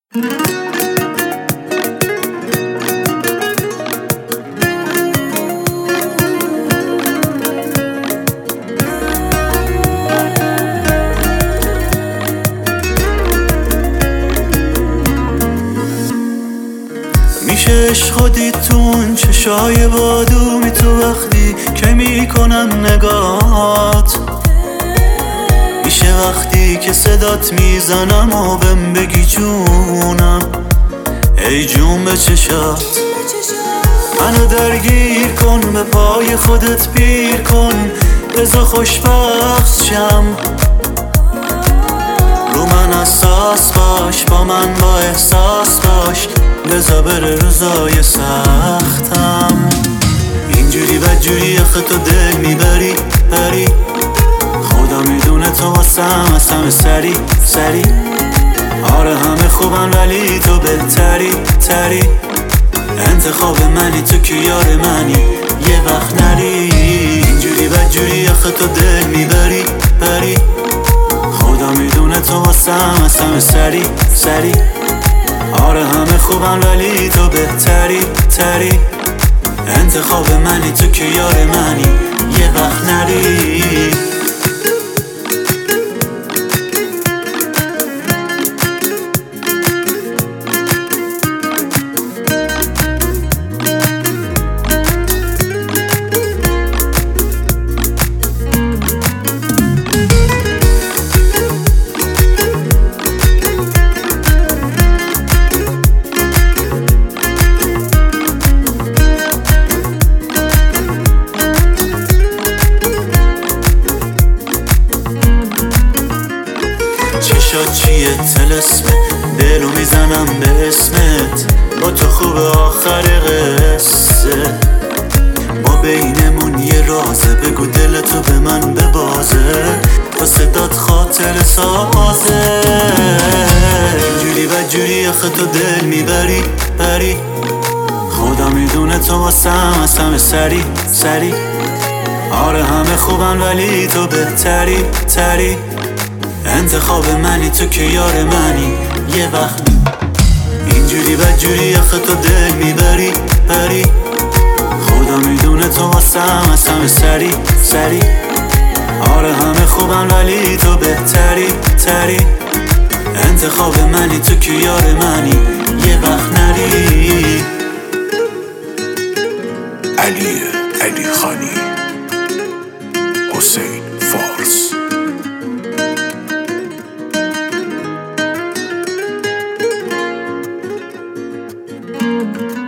میشه عشق دید تو اون چشای بادومی، تو وقتی که میکنم نگات. میشه وقتی که صدات میزنم و بهم بگی جونم، ای جون به چشات. منو درگیر کن، به پای خودت پیر کن، بذار خوشبخت شم. رو من اساس باش، با من با احساس باش، بذار بره روزای سختم. اینجوری بدجوری آخه تو دل میبری بری، خدا میدونه تو واسم از همه سری سری. آره همه خوبن ولی تو بهتری تری، انتخاب منی تو که یار منی یه وقت نری. اینجوری بدجوری آخه تو دل میبری بری، خدا میدونه تو واسم از همه سری سری. آره همه خوبن ولی تو بهتری تری، انتخاب منی تو که یار منی یه وقت نری. چشات چیه تلسمه، دلو میزنم به اسمت، با تو خوبه آخر قصه. ما بینمون یه رازه، بگو دلتو به من ببازه، با صدات خاطر سازه. اینجوری بدجوری آخه تو دل میبری بری، خدا میدونه تو واسم از همه سری سری. آره همه خوبن ولی تو بهتری تری، انتخاب منی تو که یار منی یه وقت. اینجوری بدجوری آخه تو دل میبری بری، خدا میدونه تو واسم از همه سری سری. آره همه خوبن ولی تو بهتری تری، انتخاب منی تو که یار منی یه وقت نری. علی خانی، حسین فارس.